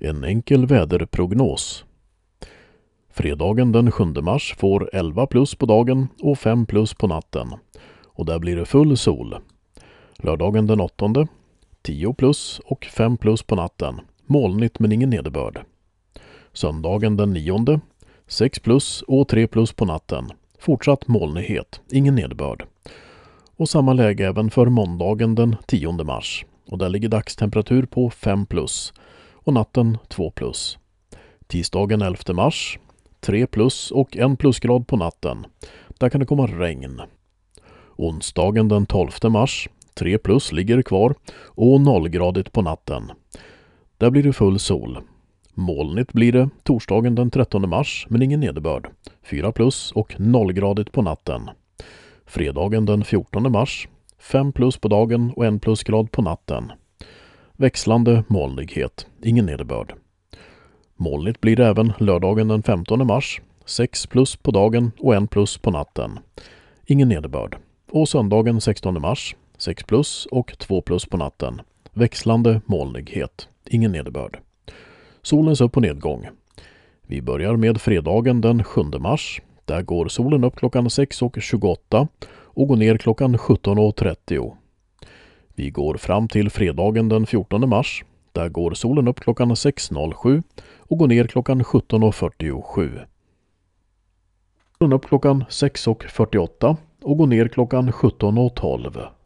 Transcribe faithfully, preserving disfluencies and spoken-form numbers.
En enkel väderprognos. Fredagen den sjunde mars får elva plus på dagen och fem plus på natten. Och där blir det full sol. Lördagen den åttonde, tio plus och fem plus på natten. Molnigt men ingen nederbörd. Söndagen den nionde, sex plus och tre plus på natten. Fortsatt molnighet, ingen nederbörd. Och samma läge även för måndagen den tionde mars. Och där ligger dagstemperatur på fem plus och natten två plus. Tisdagen elfte mars, tre plus och en plusgrad på natten. Där kan det komma regn. Onsdagen den tolfte mars, tre plus ligger kvar och nollgradigt på natten. Där blir det full sol. Molnigt blir det torsdagen den trettonde mars men ingen nederbörd. fyra plus och nollgradigt på natten. Fredagen den fjortonde mars, fem plus på dagen och en plusgrad på natten. Växlande molnighet, ingen nederbörd. Molnigt blir det även lördagen den femtonde mars, sex plus på dagen och en plus på natten. Ingen nederbörd. Och söndagen sextonde mars, sex plus och två plus på natten. Växlande molnighet, ingen nederbörd. Solens upp- och nedgång. Vi börjar med fredagen den sjunde mars. Där går solen upp klockan sex och tjugoåtta och går ner klockan sjutton och trettio. Vi går fram till fredagen den fjortonde mars. Där går solen upp klockan sex noll sju och går ner klockan sjutton och fyrtiosju. Solen upp klockan sex och fyrtioåtta och går ner klockan sjutton och tolv.